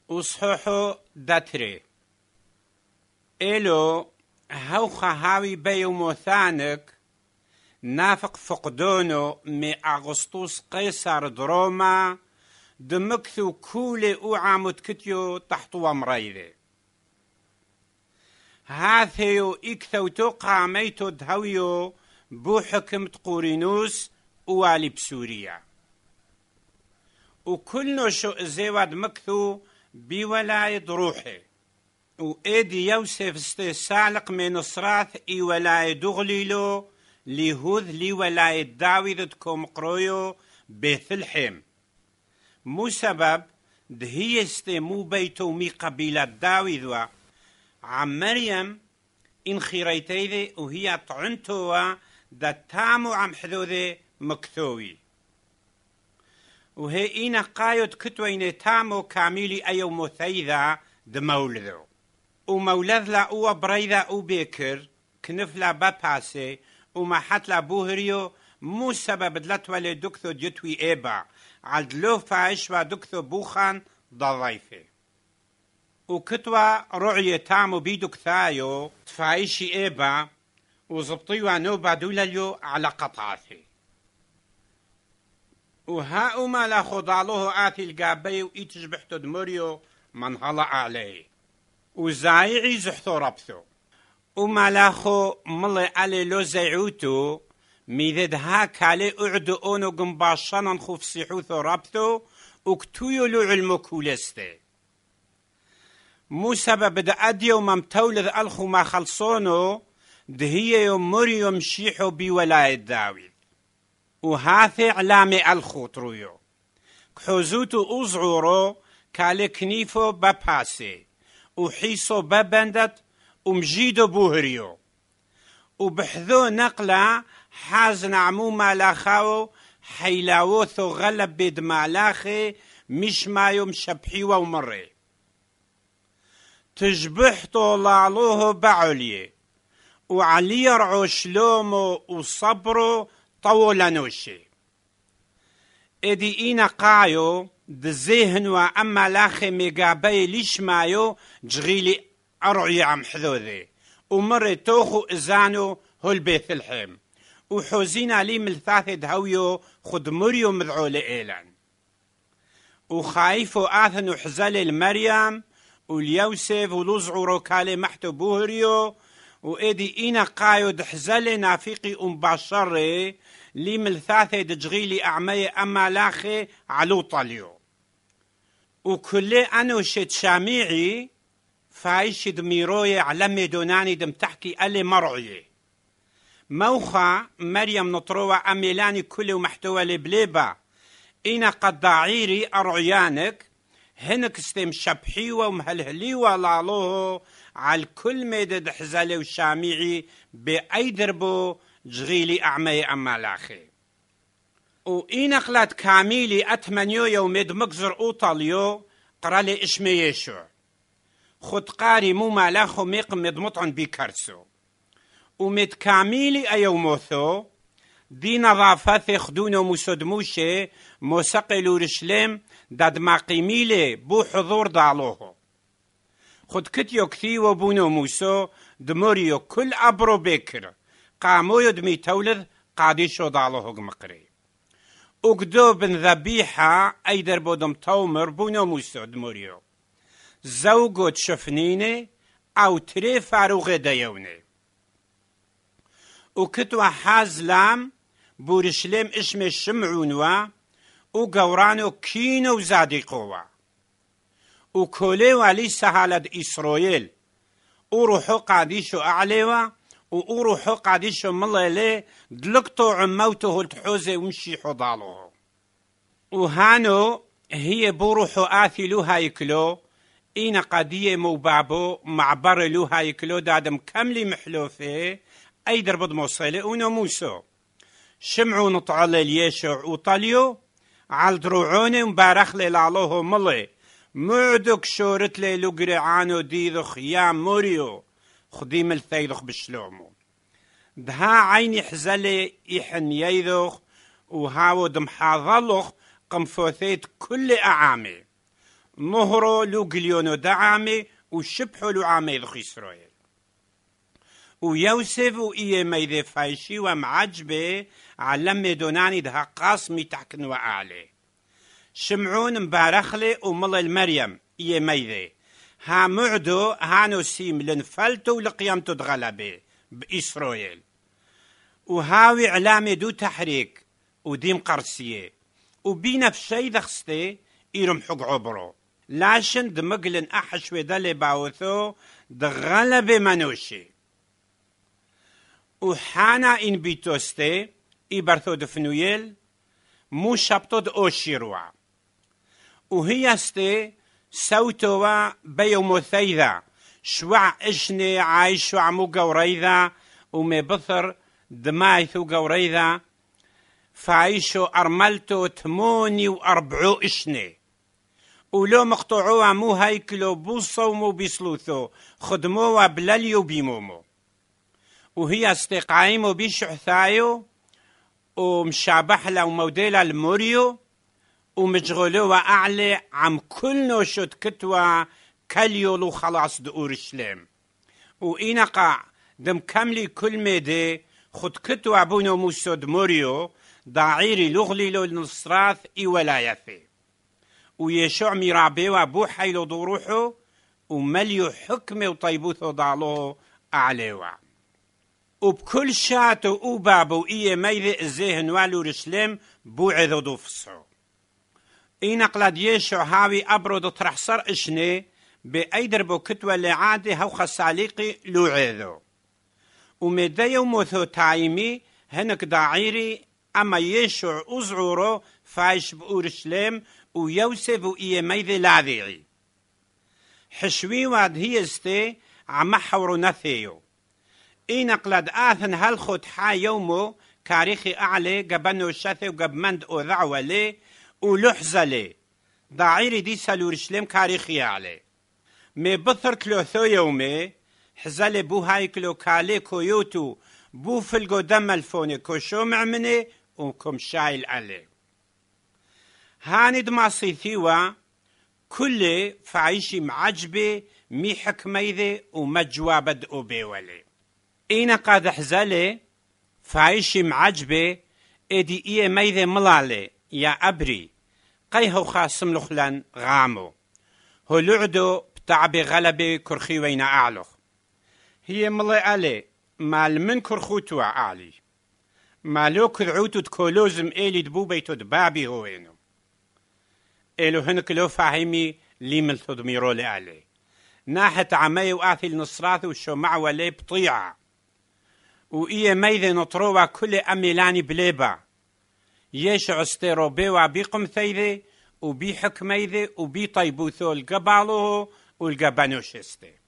وصحوحو داتري إلو هوخا هاوي بيو موثانك نافق فقدونو مي أغسطس قيصر دروما دمكثو كولي عامد كتيو تحتو مريذي هاثيو إكثو توقع ميتو دهويو بو حكمة قورينوس والي بسوريا وكل نوشو زيواد مكثو بولاية روحي وإيدي يوسف استسالق من نصراث إي ولاية دغليلو ليهوذ لي ولاية داويد تكوم قرويو بيثلحم مو سبب دهيستي مو بيتو مي قبيلة داويد عم مريم إن خيريتيذي وهي طعنتوا دا تامو عم حذوذي مكثوي وهي إينا قايد كتوين تامو كاميلي أيو مثيذا دمولذو ومولذ لا أو بريذا أو بيكر كنفلا باباسي وما حتلا بوهريو مو سبب دلتوالي دكثو جتوي إيبا عالدلو فايشوا دكثو بوخان ضضيفي وكتوا رعية تامو بيدك ثايو تفايشي إيبا وزبطيوا نوبا دولاليو على قطعثي وهاوما لا خضالوه آتي القابي وإتجبحتو دموريو من هلا عليه وزايعي زحثو ربثو وما لاخو ملي علي لو زيعوتو ميذد هاكالي اعدو اونو قنباشانا خوف سيحوثو ربثو وكتويو لو علمو كولستي مو سبب دا اديو ممتولذ الخو ما خلصونو دهيو مريو مشيحو بولاية داويد وهاثي علامي الخو ترويو كحوزوتو أزعورو كالي كنيفو باباسي وحيسو ببندت ومجيدو بوهريو وبحذو نقلة حازن عموما لاخاو حيلاوثو غلب بيد مالاخي مش مايو مشبحيو ومري تجبحتو لالوه بعليه وعلي يرعو شلومو وصبرو طولانوشي ادي اينا قايو دزيهن واما لاخي ميقابي ليش مايو جغيلي ارعي عم حذوذي ومري توخو ازانو هو البيت الحيم وحوزينا لي ملثاثي دهويو خد مريو مذعو لإيلان وخايفو آثنو حزالي المريم واليوسف ولوزعو روكالي محتو بوهريو وإيدي إينا قايو دحزالي نافيقي باشري لي ملثاثي دجغيلي أعمي أما لاخي علو طاليو وكلي أنو شد شاميعي فايشي دميروي علمي دوناني دم تحكي ألي مرعي موخا مريم نطروة أميلاني كله محتوى لبليبا إنا قد ضعيري أرعيانك هنك استم شبحيوة ومهلهليوة لالوه على كل ميدد حزالي وشاميعي بأي دربو جغيلي أعمي أما لاخي وإنا قلت كاميلي أتمنيو يوميد مقزر أوطاليو قرالي إشميشو خد قاري مو مالاخو ميقمد مطعن بيكرسو ومد كاميلي أيو موثو دي نظافة خدونو مسودموشي موسقلو رشلم داد ماقيميلي بو حضور دالوهو خد كتيو كثيو بونو موسو دموريو كل أبرو بكر قامو يدمي تولد قاديشو دالوهو مقري وقدو بن ذبيحة أي دربو دم تومر بونو موسو دموريو زوجو تشفنيني أو تري فاروغ ديوني وكتوا حازلام بورشلم اسم الشمعونوا وقورانو كينو زادقوا وكوليوا لي سهالة إسرائيل وروحو قاديشو أعليوا وروحو قاديشو ملالي دلقتو عموتو التحوزي ومشي حضالوه وهانو هي بروحو آثلو هايكلو إينا قادية موبابو معبر لو هايكلو دادم كاملي محلوفي أي دربض موصيلي ونموسو شمعو نطعلي اليشع وطاليو عالدروعوني مبارخ لي لالوه ملي معدك شورت لي لقرعانو ديذخ يا موريو خديم الثيذخ بشلومو دها عيني حزلي إحن ييذخ وهاو دم حاضلخ قمفوثيت كل أعامي نهرو لو قليونو دعامي وشبحو لو عامي ذو إسرائيل ويوسف وإيه ميذي فايشي ومعجبه علم دوناني ده قاسمي تحكن وأعلي شمعون مبارخلي ومل المريم إيه ميذي ها معدو هانو سيم لنفلتو لقيامتو دغلبي بإسرائيل وهاوي علامي دو تحريك وديم قرسية وبينا في شي دخستي إيرم حق عبرو لاشن دمقلن أحش ودالي باوثو دغلبي منوشي وحانا إن بيتوستي إبرثو دفنويل مو شبطود أوشيروا وهي استي سوتوا بيومو ثيذا شوع إشني عايشو عمو قوريذا ومبثر دمايثو قوريذا فعيشو أرملتو 48 إشني ولو مقطعوا مو هيكلو بوصو مو بيسلوثو خدموا بلاليو بيمومو وهي استقايمو بيشعثايو ومشابحلا وموديلا الموريو ومجغولوا أعلى عم كل نوشد كتوى كاليولو خلاص دور شلم وإنقع دم كاملي كل ميدي خد كتوى بونو موسود موريو ضعيري لغليلو النصراث إي ولايثي ويشوع ميرابي وابو حيلو ضروحو ومليو حكمي وطيبوثو ضالو أعليوا وبكل شاتو وبابو إيه ميذي الزيهن والو رسلم بوعذو دوفصو إينا قلاد يشوع هاوي أبرو ترحصر إشني بأيدر بو كتوى اللي عادي هو خساليقي لوعذو ومديو موثو تايمي هنك داعيري أما يشوع أزعورو فايش بأورشلم ويوسف وإيه ميذي لاذيعي حشوي واد هي استي عم حورو نثيو إينا قلاد آثن هالخد حا يومو كاريخي أعلي قبنو شاثي وقبمند أو ذعوة لي ولحظة لي ضعيري دي سالورشلم كاريخي أعلي مي بثر كلوثو يومي حزالي بو هاي كلو كالي كويوتو بو فلقو دم الفوني كوشو معمني وكم شايل علي هاني دماصي ثيوة كل فعيشي معجبي مي حكميذي ومجوابد أوبيولي إينا قاد حزالي فعيشي معجبي إدي إيه ميذي ملالي يا أبري قيهو خاصم لخلان غامو هو لعدو بتعبي غلبي كرخي وين أعلخ هي ملي علي مال من كرخوتو أعلي مالو كذعوتو تكولوزم إلي دبو بيتو دبابي هوينو إلو هنك لو فاهمي لي ملثو دميرو لألي ناحة عمي وآثي النصراث وشمع ولي بطيعة وإيه ميذي نطروا كل أميلاني بليبا يشع استيرو بيوا بيقم ثيذي وبي حكميذي وبي طيبوثو القبالو والقبانوشستي